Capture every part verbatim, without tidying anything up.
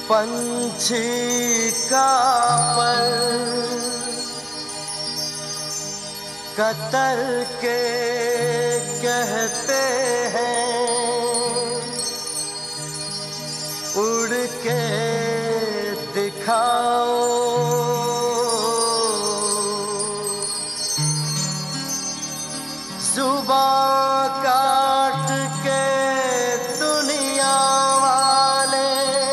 पंछी का पर कतर के कहते हैं, उड़ के दिखाओ। जुबां काट के दुनिया वाले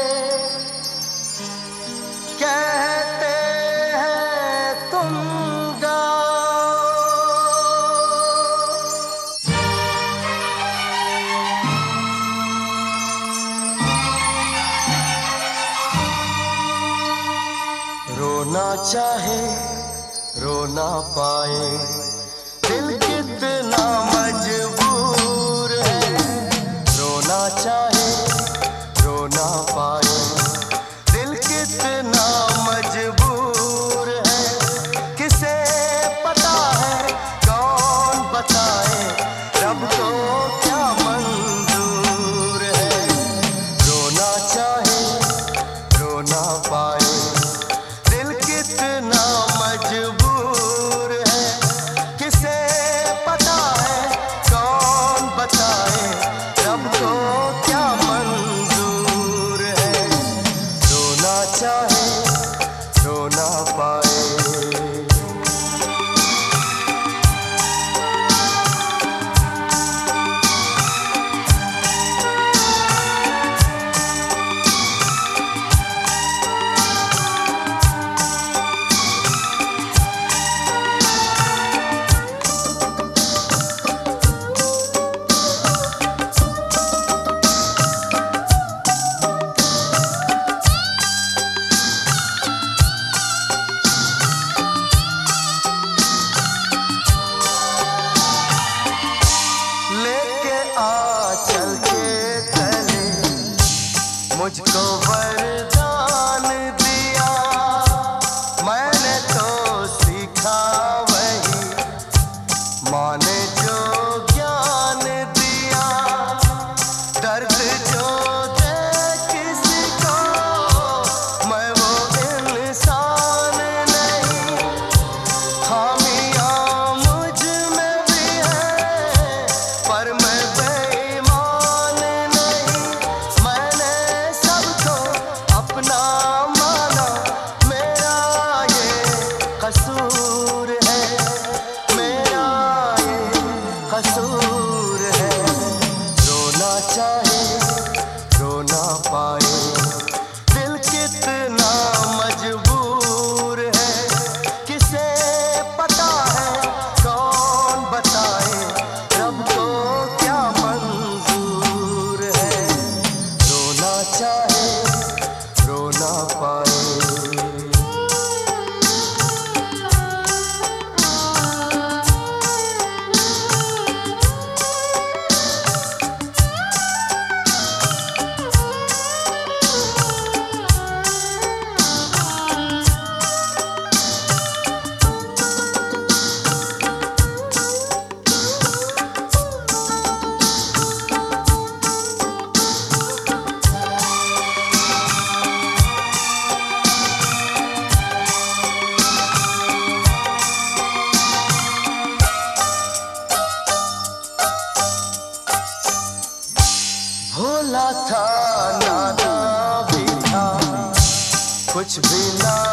कहते हैं तुम गाओ। रोना चाहे रो ना पाए, दिल कितना मजबूर है। रोना चाहे रो ना पाए, दिल कितना मजबूर है। किसे पता है कौन बताए, रब को क्या मंजूर है। रोना चाहे रो ना पाए, दिल कितना मजबूर है। किसे पता है कौन बताए, रब को क्या मंजूर है। रोना चाहे रो ना पाए। मुझको वरदान दिया, मैंने तो सीखा वही, माँ ने जो ज्ञान दिया। दर्द जो दे किसी को, मैं वो इंसान नहीं। खामियां मुझ में भी है, पर मैं बेईमान नहीं। मैंने अपना माना, मेरा ये कसूर है, मेरा ये कसूर है। रोना चाहे रो ना पाए, दिल कितना मजबूर है। किसे पता है कौन बताए, रब को क्या मंजूर है। रोना चाहे रो ना पाए। भोला था नादान भी था, कुछ भी ना